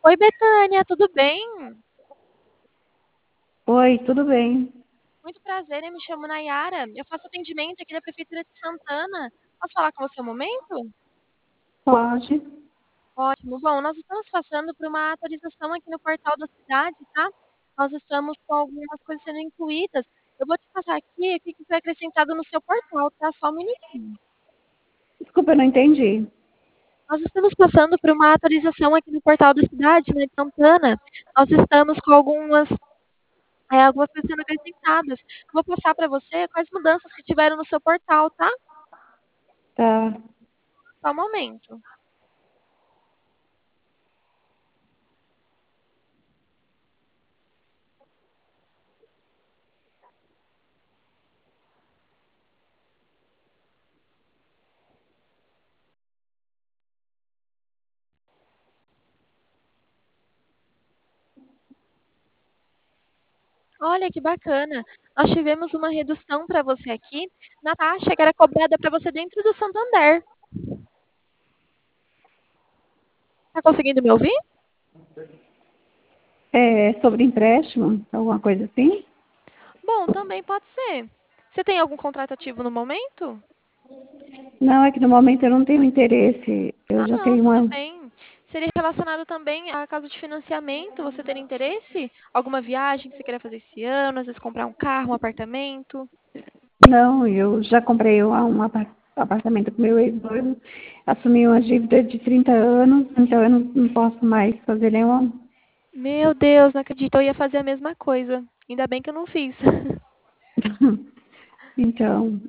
Oi, Betânia, tudo bem? Oi, tudo bem? Muito prazer, eu me chamo Nayara. Eu faço atendimento aqui da Prefeitura de Santana. Posso falar com você um momento? Pode. Ótimo. Bom, nós estamos passando por uma atualização aqui no portal da cidade, tá? Nós estamos com algumas coisas sendo incluídas. Eu vou te passar aqui o que foi acrescentado no seu portal, tá? Só um minutinho. Desculpa, eu não entendi. Nós estamos passando por uma atualização aqui no portal da cidade, né, de Santana. Nós estamos com algumas coisas sendo acrescentadas. Eu vou passar para você quais mudanças que tiveram no seu portal, tá? Tá. Só um momento. Olha que bacana. Nós tivemos uma redução para você aqui na taxa que era cobrada para você dentro do Santander. Tá conseguindo me ouvir? É sobre empréstimo? Alguma coisa assim? Bom, também pode ser. Você tem algum contrato ativo no momento? Não, é que no momento eu não tenho interesse. Eu Ah, já não, tenho tudo uma. bem. Seria relacionado também a caso de financiamento, você ter interesse? Alguma viagem que você queira fazer esse ano, às vezes comprar um carro, um apartamento? Não, eu já comprei apartamento com meu ex-noivo. Assumi uma dívida de 30 anos, então eu não posso mais fazer nenhuma. Meu Deus, não acredito, eu ia fazer a mesma coisa. Ainda bem que eu não fiz. Então,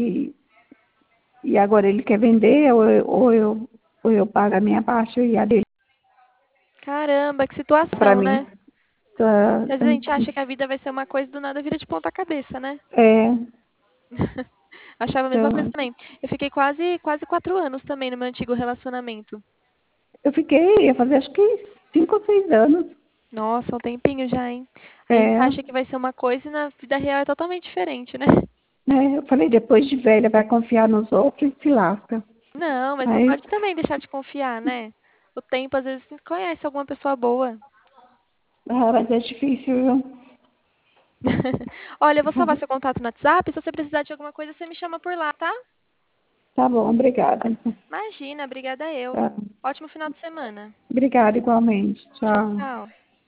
e agora ele quer vender ou eu pago a minha parte e a dele Caramba, que para situação, mim. né? Tá, Às vezes a gente acha que a vida vai ser uma coisa e do nada vira de ponta cabeça, né? é, Achava a mesma coisa então, também. Eu fiquei quase 4 anos também no meu antigo relacionamento. eu fiquei, ia fazer acho que 5 ou 6 anos. Nossa, um tempinho já, hein? A gente É, acha que vai ser uma coisa e na vida real é totalmente diferente, né? né? Eu falei, depois de velha vai confiar nos outros e se lasca. Não, mas não Aí, pode também deixar de confiar, né? O tempo às vezes conhece alguma pessoa boa. mas é difícil, viu? Olha, eu vou salvar seu contato no WhatsApp. Se você precisar de alguma coisa, você me chama por lá, tá? Tá bom, obrigada. Imagina, obrigada eu. Tá. Ótimo final de semana. Obrigada igualmente. Tchau, Tchau. tchau.